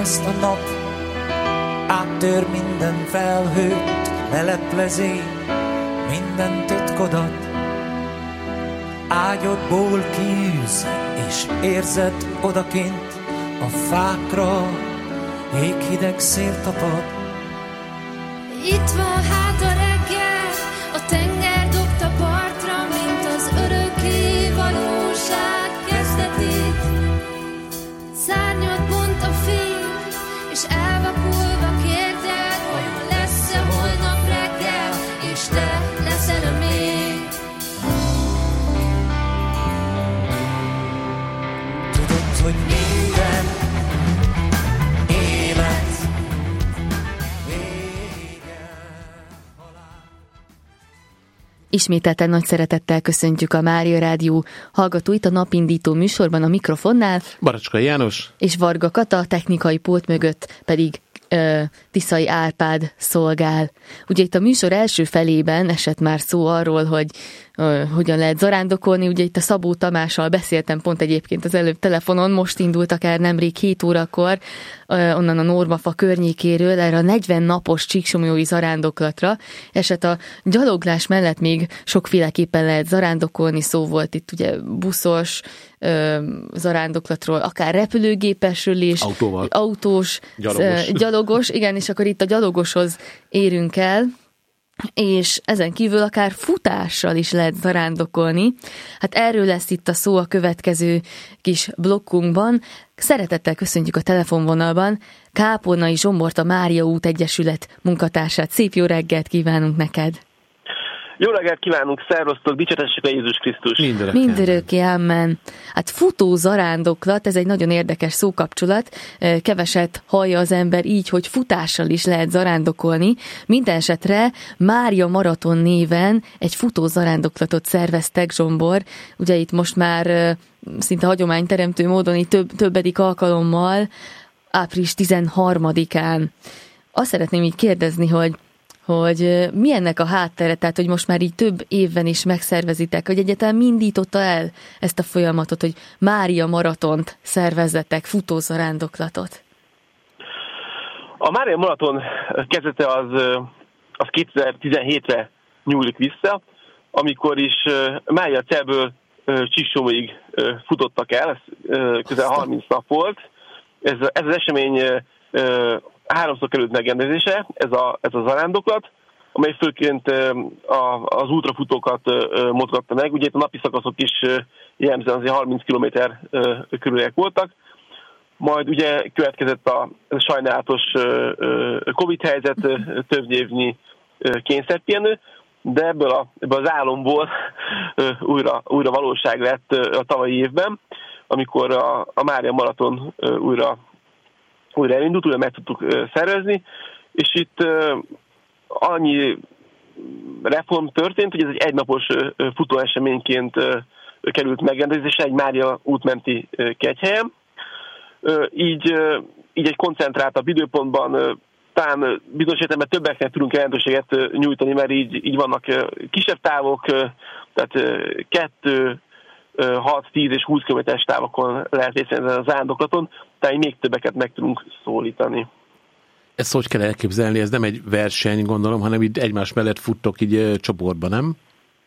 ezt a nap, áttör minden felhőt, leleplezi minden titkodat. Ágyodból kiűz, és érzed odakint a fákra, jéghideg szél tapad. Itt van hát a reggel, a tenger dobta partra, mint az örökké valóság kezdetét. Szárnyat bont a fény, és elvakulva kérded, hogy lesz-e holnap reggel, és te leszel-e még. Tudod, hogy minden élet vége, halál. Ismételten nagy szeretettel köszöntjük a Mária Rádió hallgatóit a napindító műsorban, a mikrofonnál Baracskai János és Varga Kata, a technikai pult mögött pedig Tiszai Árpád szolgál. Ugye itt a műsor első felében esett már szó arról, hogy hogyan lehet zarándokolni. Ugye itt a Szabó Tamással beszéltem pont egyébként az előbb telefonon, most indult akár nemrég 7 órakor onnan a Normafa környékéről erre a 40 napos csíksomlyói zarándoklatra. Esett a gyaloglás mellett még sokféleképpen lehet zarándokolni, szó volt itt ugye buszos zarándoklatról, akár repülőgépesről is, autós, gyalogos, igen, és akkor itt a gyalogoshoz érünk el, és ezen kívül akár futással is lehet zarándokolni. Hát erről lesz itt a szó a következő kis blokkunkban. Szeretettel köszöntjük a telefonvonalban Kápolnai Zsombort, a Mária út Egyesület munkatársát. Szép jó reggelt kívánunk neked! Jó reggelt kívánunk, szervusztok, dicsértessük a Jézus Krisztus! Mindörökké, amen. Hát futó zarándoklat, ez egy nagyon érdekes szókapcsolat, keveset hallja az ember így, hogy futással is lehet zarándokolni. Minden esetre Mária Maraton néven egy futó zarándoklatot szerveztek, Zsombor. Ugye itt most már szinte hagyományteremtő módon, így többedik alkalommal, április 13-án. Azt szeretném így kérdezni, hogy mi ennek a háttere, tehát hogy most már így több évben is megszervezitek, hogy egyáltalán mi indította el ezt a folyamatot, hogy Mária Maratont szervezzetek, futózarándoklatot? A Mária Maraton kezdete az 2017-re nyúlik vissza, amikor is Mária Celből Csíksomlyóig futottak el, ez közel 30 nap volt. Ez az esemény 3-szor került megrendezése, ez a zarándoklat, amely főként az ultrafutókat mozgatta meg. Ugye itt a napi szakaszok is jellemzően azért 30 km körüliek voltak. Majd ugye következett a sajnálatos Covid helyzet, több évnyi kényszerpihenő, de ebből az álomból újra valóság lett a tavalyi évben, amikor a Mária Maraton újra elindult, újra meg tudtuk szervezni, és itt annyi reform történt, hogy ez egy egynapos futóeseményként került megrendezésre egy Mária útmenti kegyhelyen. Így egy koncentráltabb időpontban talán bizonyos értelemben többeknek tudunk jelentőséget nyújtani, mert így vannak kisebb távok, tehát 2, 6, 10 és 20 km-es távokon lehet részt venni ezen a zarándoklaton, tehát még többeket meg tudunk szólítani. Ezt hogy kell elképzelni? Ez nem egy verseny, gondolom, hanem így egymás mellett futtok így csoportban, nem?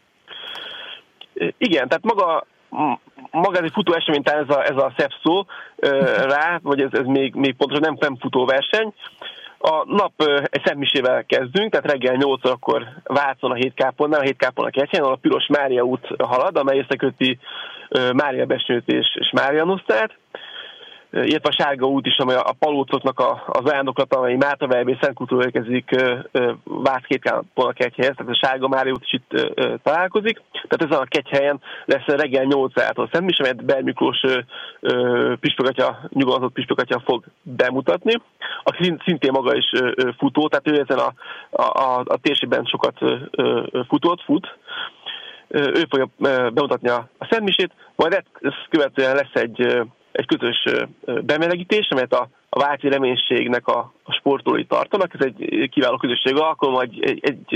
Igen, tehát maga ez egy futó esemény, tehát ez a szebb szó rá, vagy ez még pontosan nem futóverseny. A nap egy szentmisével kezdünk, tehát reggel 8 órakor Vácon a Hétkápolnál, a Hétkápolna kegyhelyen, ahol a Piros Mária út halad, amely összeköti Mária Besnőt és Mária Nosztrát, illetve a Sárga út is, amely a palócoknak az zarándoklata, amely Márta Verebé Szentkultúra érkezik Vác Hétkápolna kegyhelyhez, tehát a Sárga Mária út is itt találkozik. Tehát ezen a kegyhelyen lesz reggel 8-tól szentmise, amelyet Ber Miklós nyugalmazott püspökatya fog bemutatni, aki szintén maga is futó, tehát ő ezen a térségben sokat fut. Ő fogja bemutatni a szentmisét, majd ezt követően lesz egy közös bemelegítés, amelyet a Váci Reménységnek a sportolói tartanak. Ez egy kiváló közösség alkalom,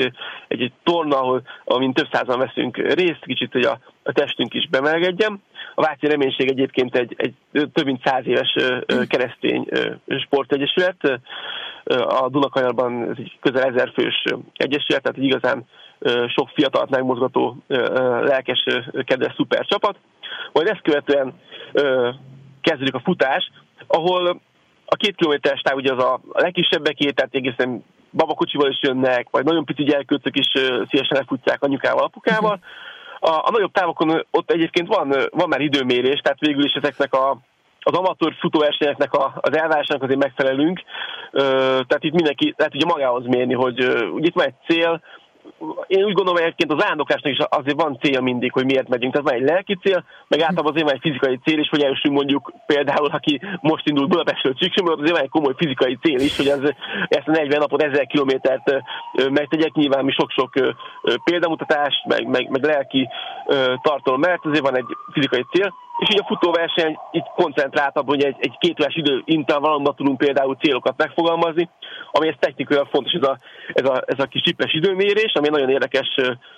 egy torna, ahol több százan veszünk részt, kicsit, hogy a testünk is bemelegedjen. A Váci Reménység egyébként egy több mint 100 éves keresztény sportegyesület. A Dunakajarban ez egy közel 1000 fős egyesület, tehát egy igazán sok fiatalt megmozgató, lelkes, kedves szuper csapat. Majd ezt követően kezdődik a futás, ahol a 2 kilométeres táv ugye az a legkisebbeké, tehát egészen babakocsival is jönnek, vagy nagyon pici gyerkőcök is szívesen elfutják anyukával, apukával. A nagyobb távokon ott egyébként van már időmérés, tehát végül is ezeknek az amatőr futóversenyeknek az elvárásának azért megfelelünk. Tehát itt mindenki lehet ugye magához mérni, hogy ugye itt van egy cél. Én úgy gondolom, hogy egyébként az állandókásnak is azért van célja mindig, hogy miért megyünk. Tehát van egy lelki cél, meg általában azért van egy fizikai cél is, hogy eljussunk mondjuk például, aki most indul Budapestről Csíksomlyóra, azért van egy komoly fizikai cél is, hogy ezt a 40 napot 1000 kilométert megtegyek. Nyilván mi sok-sok példamutatást, meg lelki tartalom mellett azért van egy fizikai cél. És így a futóverseny itt koncentráltabb, hogy egy 2 órás időintervallumban tudunk például célokat megfogalmazni, ami ez technikailag fontos, ez a kis csippes időmérés, ami nagyon érdekes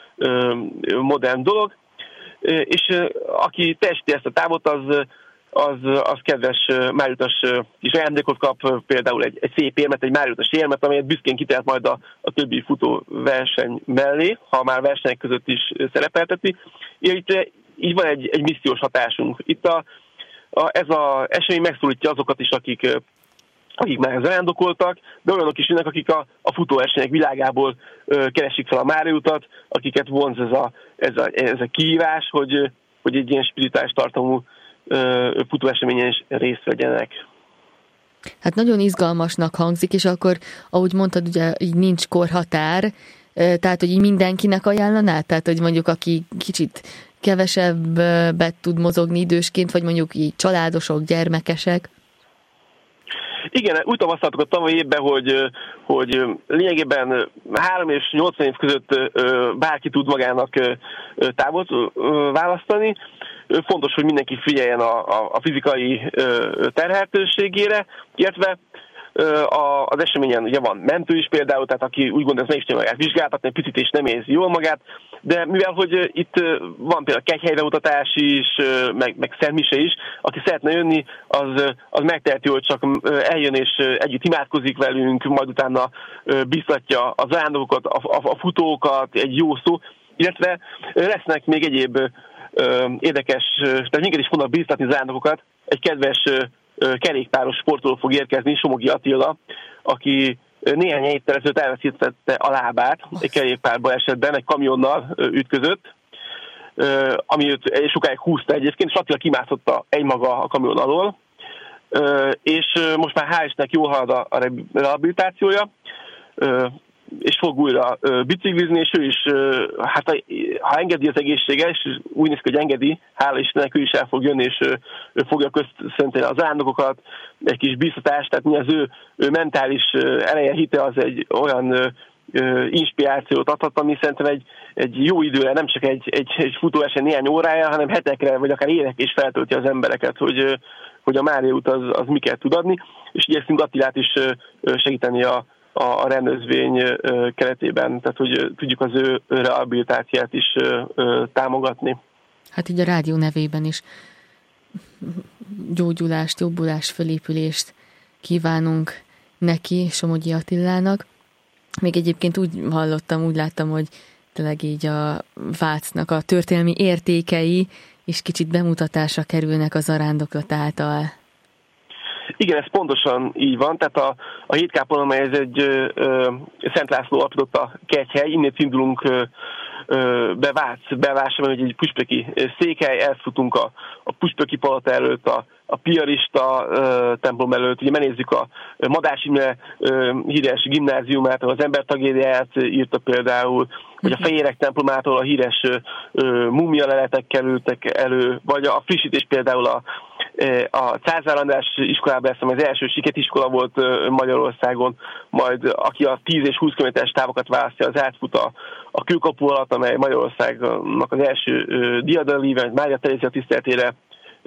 modern dolog. És aki teljesíti ezt a távot, az kedves májutas kis ajándékot kap, például egy szép érmet, egy májutas érmet, amelyet büszkén kitelt majd a többi futóverseny mellé, ha már versenyek között is szerepelteti. Így van egy missziós hatásunk. Itt ez az esemény megszólítja azokat is, akik már zarándokoltak, de olyanok is jönnek, akik a futóversenyek világából keresik fel a Máriutat, akiket vonz ez a kihívás, hogy egy ilyen spirituális tartalmú futóeseményen is részt vegyenek. Hát nagyon izgalmasnak hangzik, és akkor, ahogy mondtad, ugye így nincs korhatár, tehát, hogy így mindenkinek ajánlaná? Tehát, hogy mondjuk aki kicsit kevesebbet tud mozogni idősként, vagy mondjuk így családosok, gyermekesek? Igen, úgy tapasztaltuk a tavalyi évben, hogy lényegében 3 és 80 év között bárki tud magának távot választani. Fontos, hogy mindenki figyeljen a fizikai terheltőségére, illetve az eseményen ugye van mentő is például, tehát aki úgy gondolja, hogy meg is magát vizsgáltatni, egy picit és nem érzi jól magát, de mivel, hogy itt van például kegyhelybemutatás is, meg szentmise is, aki szeretne jönni, az megteheti, hogy csak eljön és együtt imádkozik velünk, majd utána biztatja az zarándokokat, a futókat, egy jó szó, illetve lesznek még egyéb érdekes, tehát minket is fognak biztatni zarándokokat, egy kedves kerékpáros sportoló fog érkezni, Somogi Attila, aki néhány héttel ezelőtt elveszítette a lábát egy kerékpárba esetben, egy kamionnal ütközött, ami őt sokáig húzta egyébként, és Attila kimászotta egymaga a kamion alól, és most már hál' Istennek jól halad a rehabilitációja, és fog újra biciklizni, és ő is, hát ha engedi az egészsége, és úgy néz ki, hogy engedi, hála Istennek, ő is el fog jönni, és ő fogja köszönteni az zarándokokat, egy kis biztatást, tehát mi az ő mentális eleje, hite az egy olyan inspirációt adhat, ami szerintem egy jó időre, nem csak egy futóverseny néhány órája, hanem hetekre, vagy akár évek is feltölti az embereket, hogy a Mária út az miket tud adni, és igyekszünk Attilát is segíteni a rendezvény keretében, tehát hogy tudjuk az ő rehabilitációját is támogatni. Hát így a rádió nevében is gyógyulást, jobbulást, fölépülést kívánunk neki, Somogyi Attilának. Még egyébként úgy hallottam, úgy láttam, hogy tényleg így a Vácnak a történelmi értékei is kicsit bemutatásra kerülnek a zarándoklat által. Igen, ez pontosan így van, tehát a Hétkápon, amely ez egy Szent László alapította kegyhely, innét indulunk be Vác belvárosban, hogy egy püspöki székhely, elfutunk a püspöki palota előtt, a piarista templom előtt, ugye megnézzük a Madách Imre híres gimnáziumát, ahol az embertragédiáját írta például, vagy a Fejérek templomától a híres múmia leletek kerültek elő, vagy a frissítés például a Császár András iskolában, az első siketiskola volt Magyarországon, majd aki a 10 és 20 km-es távokat választja, az átfut a Kőkapu alatt, amely Magyarországnak az első diadalíven, Mária Terézia tiszteletére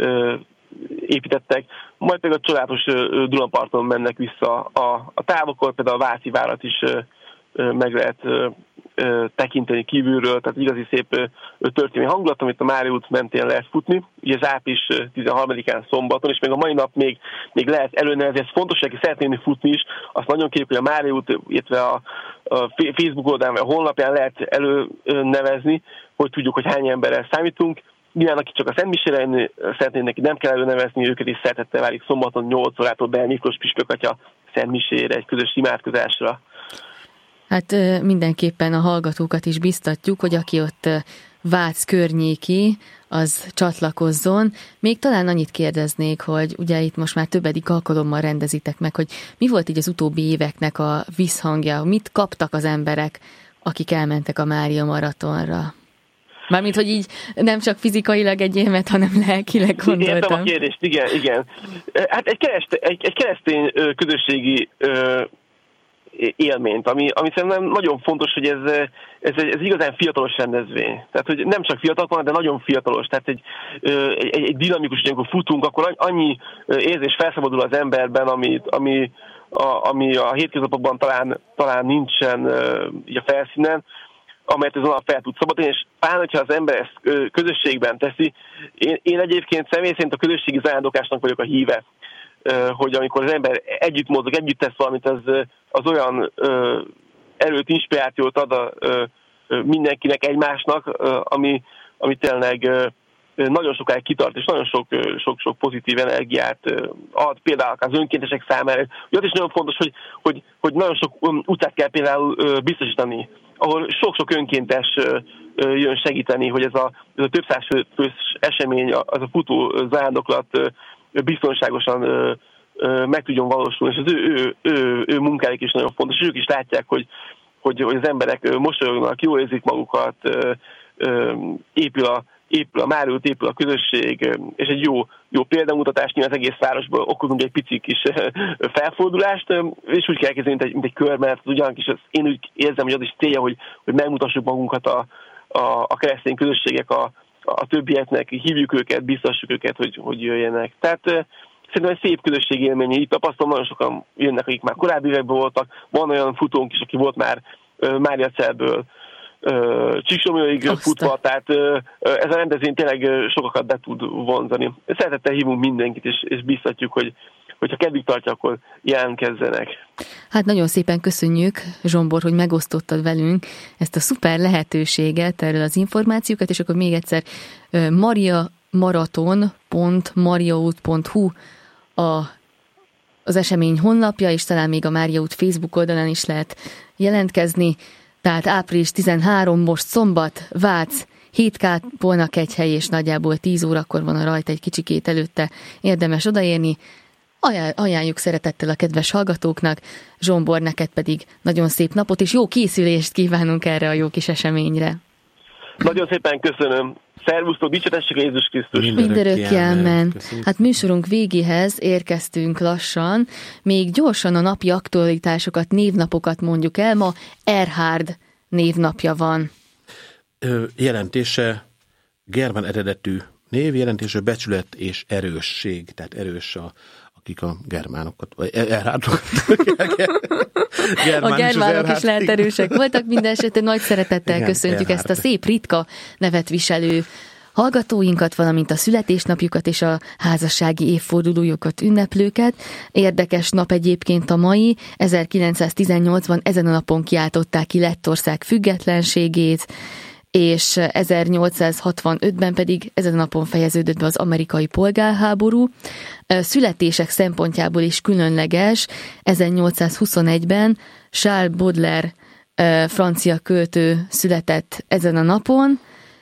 építettek, majd pedig a csodálatos Dunaparton mennek vissza a távokon, például a Váci várat is meg lehet tekinteni kívülről, tehát igazi szép történelmi hangulat, amit a Mária út mentén lehet futni. Ugye ez április 13-án szombaton, és még a mai nap még lehet előnevezni. Ez fontos, hogy aki szeretné futni is, azt nagyon kérjük, hogy a Mária út, illetve a Facebook oldalán, vagy a honlapján lehet előnevezni, hogy tudjuk, hogy hány emberrel számítunk. Nyilván, aki csak a Szentmisére szeretnének, nem kell előnevezni, őket is szeretettel várjuk szombaton 8 órától be Miklós Püspök atya Szentmisére, egy közös imádkozásra. Hát mindenképpen a hallgatókat is biztatjuk, hogy aki ott Vác környéki, az csatlakozzon. Még talán annyit kérdeznék, hogy ugye itt most már többedik alkalommal rendezitek meg, hogy mi volt így az utóbbi éveknek a visszhangja, mit kaptak az emberek, akik elmentek a Mária maratonra? Mármint, hogy így nem csak fizikailag egy évet, hanem lelkileg gondoltam. Értem a kérdést, igen. Hát egy keresztény közösségi élményt, ami szerintem nagyon fontos, hogy ez igazán fiatalos rendezvény. Tehát, hogy nem csak fiatal, de nagyon fiatalos. Tehát egy dinamikus, hogy amikor futunk, akkor annyi érzés felszabadul az emberben, ami a hétköznapokban talán nincsen így a felszínen, amelyet ez alap fel tud szabadulni, és pláne, hogyha az ember ezt közösségben teszi. Én egyébként személy szerint a közösségi zarándokásnak vagyok a híve, hogy amikor az ember együtt mozog, együtt tesz valamit, az olyan erőt, inspirációt ad mindenkinek, egymásnak, ami tényleg nagyon sokáig kitart, és nagyon sok pozitív energiát ad, például az önkéntesek számára. Ugye az is nagyon fontos, hogy nagyon sok utcát kell például biztosítani, ahol sok-sok önkéntes jön segíteni, hogy ez a több száz fős esemény, az a futó zarándoklat biztonságosan meg tudjon valósulni, és az ő munkájuk is nagyon fontos, és ők is látják, hogy az emberek mosolyognak, jól érzik magukat, épül a Mária út, épül a közösség, és egy jó példamutatást nyilván az egész városból okozunk egy pici kis felfordulást, és úgy kell kezdeni, mint egy kör, mert ugyanak is én úgy érzem, hogy az is célja, hogy megmutassuk magunkat a keresztény közösségek a többieknek, hívjuk őket, biztassuk őket, hogy jöjjenek. Tehát szerintem egy szép közösségi élmény, itt tapasztalom, nagyon sokan jönnek, akik már korábbi években voltak, van olyan futónk is, aki volt már Máriacelből Csíksomlyóig futva, tehát ez a rendezvény tényleg sokakat be tud vonzani. Szeretettel hívunk mindenkit, és biztatjuk, hogyha kedvig tartja, akkor jelentkezzenek. Hát nagyon szépen köszönjük, Zsombor, hogy megosztottad velünk ezt a szuper lehetőséget, erről az információkat, és akkor még egyszer mariamaraton.mariaút.hu az esemény honlapja, és talán még a Mária út Facebook oldalán is lehet jelentkezni. Tehát április 13, most szombat, Vác, 7 kápolnakegyhely, és nagyjából 10 órakor van a rajta, egy kicsikét előtte érdemes odaérni. Ajánljuk szeretettel a kedves hallgatóknak, Zsombor, neked pedig nagyon szép napot, és jó készülést kívánunk erre a jó kis eseményre. Nagyon szépen köszönöm. Szervusztok, dicsértessük Jézus Krisztus! Mindörökké amen. Hát műsorunk végéhez érkeztünk lassan. Még gyorsan a napi aktualitásokat, névnapokat mondjuk el. Ma Erhard névnapja van. Jelentése germán eredetű név, jelentése becsület és erősség. Tehát erős akik a germánokat, vagy Erhardokat. A germánok is lehet erősek voltak, minden esetben nagy szeretettel köszöntjük ezt a szép, ritka nevet viselő hallgatóinkat, valamint a születésnapjukat és a házassági évfordulójukat ünneplőket. Érdekes nap egyébként a mai. 1918-ban ezen a napon kiáltották ki Lettország függetlenségét, és 1865-ben pedig ezen a napon fejeződött be az amerikai polgárháború. Születések szempontjából is különleges. 1821-ben Charles Baudelaire francia költő született ezen a napon,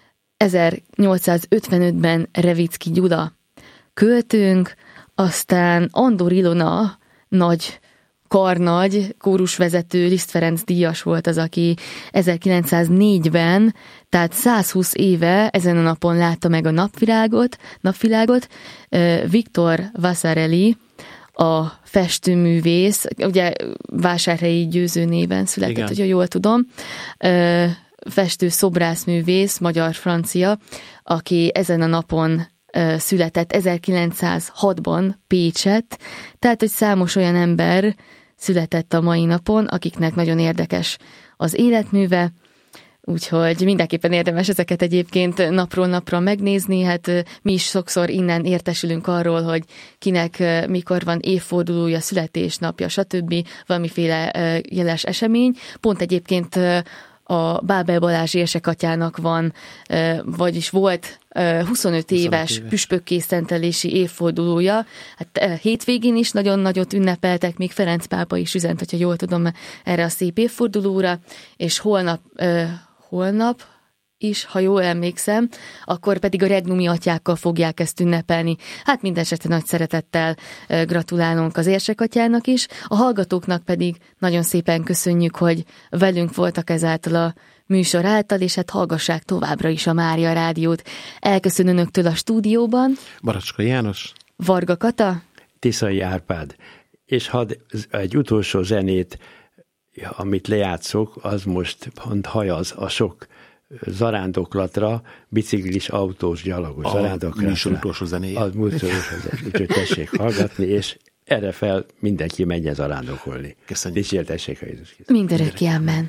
1855-ben Revicki Gyula költőnk, aztán Andor Ilona karnagy, kórusvezető, Liszt Ferenc díjas volt az, aki 1904-ben, tehát 120 éve ezen a napon látta meg a napvilágot. Viktor Vasarely, a festőművész, ugye Vásárhelyi Győző néven született, igen, hogyha jól tudom, festő szobrászművész, magyar-francia, aki ezen a napon született 1906-ban Pécsett, tehát hogy számos olyan ember született a mai napon, akiknek nagyon érdekes az életműve. Úgyhogy mindenképpen érdemes ezeket egyébként napról napra megnézni, hát mi is sokszor innen értesülünk arról, hogy kinek mikor van évfordulója, születésnapja, stb. Valamiféle jeles esemény. Pont egyébként a Bábel Balázs érsekatyának van, vagyis volt 25 éves püspökkészszentelési évfordulója. Hát hétvégén is nagyon nagyot ünnepeltek, még Ferenc pápa is üzent, hogyha jól tudom, erre a szép évfordulóra, és holnap is, ha jól emlékszem, akkor pedig a regnumi atyákkal fogják ezt ünnepelni. Hát mindenesetre nagy szeretettel gratulálunk az érsekatyának is, a hallgatóknak pedig nagyon szépen köszönjük, hogy velünk voltak ezáltal a műsor által, és hát hallgassák továbbra is a Mária Rádiót. Elköszön önöktől a stúdióban Baracska János, Varga Kata, Tiszai Árpád, és hadd egy utolsó zenét, amit lejátszok, az most pont hajaz a sok zarándoklatra, biciklis, autós, gyalogos zarándokratra. A műsor utolsó zenéje. Az műsor utolsó zenéje. Úgyhogy tessék hallgatni, és erre fel mindenki menjen zarándokolni. Köszönjük. Dicsértessék a Jézus Krisztus. Mindörökké, amen.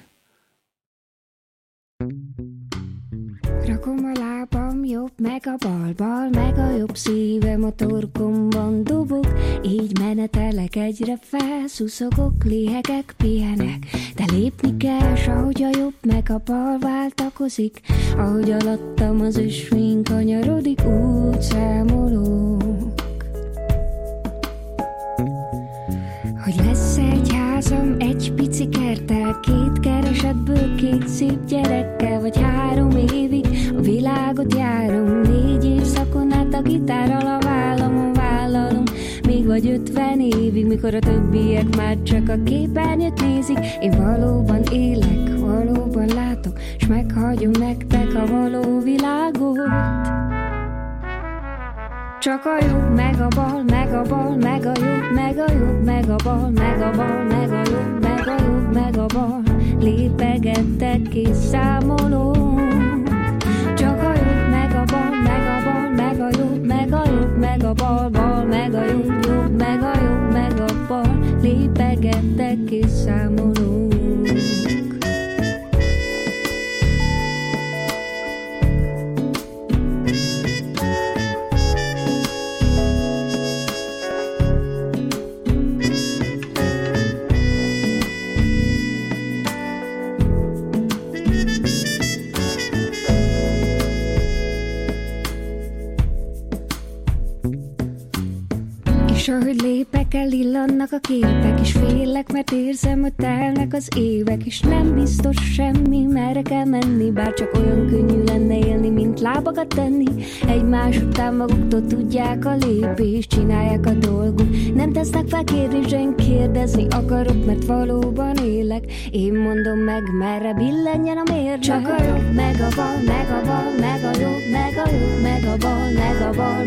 Rakom a lábam jobb, meg a bal, meg a jobb, szívem a torkomban dobog, így menetelek egyre felszuszogok, lihegek, pihenek, de lépni kell, s ahogy a jobb meg a bal váltakozik, ahogy alattam az ösvény kanyarodik, úgy számolok. Hogy lesz egy házam, egy pici kerttel, 2 keresetből 2 szép gyerekkel, vagy 3 évig a világot járom, 4 évszakon át a gitárral a vállamon vállalom, még vagy 50 évig, mikor a többiek már csak a képernyőt nézik, én valóban élek, valóban látok, s meghagyom nektek a való világot. Csak a jobb, meg a bal, meg a bal, meg a jobb, meg a jobb, meg a bal, meg a bal, meg a jobb, meg a jobb, meg a bal, lépegettek és számolom. Csak a jobb, meg a bal, meg a bal, meg a jobb, meg a jobb, meg a bal, bal, meg a jobb, jobb, meg a jobb, meg a bal, lépegettek és számolom. És ahogy lépek, elillannak a képek, és félek, mert érzem, hogy telnek az évek, és nem biztos semmi, merre kell menni, bár csak olyan könnyű lenne élni, mint lábakat tenni. Egymás után maguktól tudják a lépést, csinálják a dolguk, nem tesznek fel kérdést, én kérdezni akarok, mert valóban élek. Én mondom meg, merre billenjen a mérleg. Csak a jobb, meg a bal, meg a bal, meg a jobb, meg a jobb, meg a bal, meg a bal,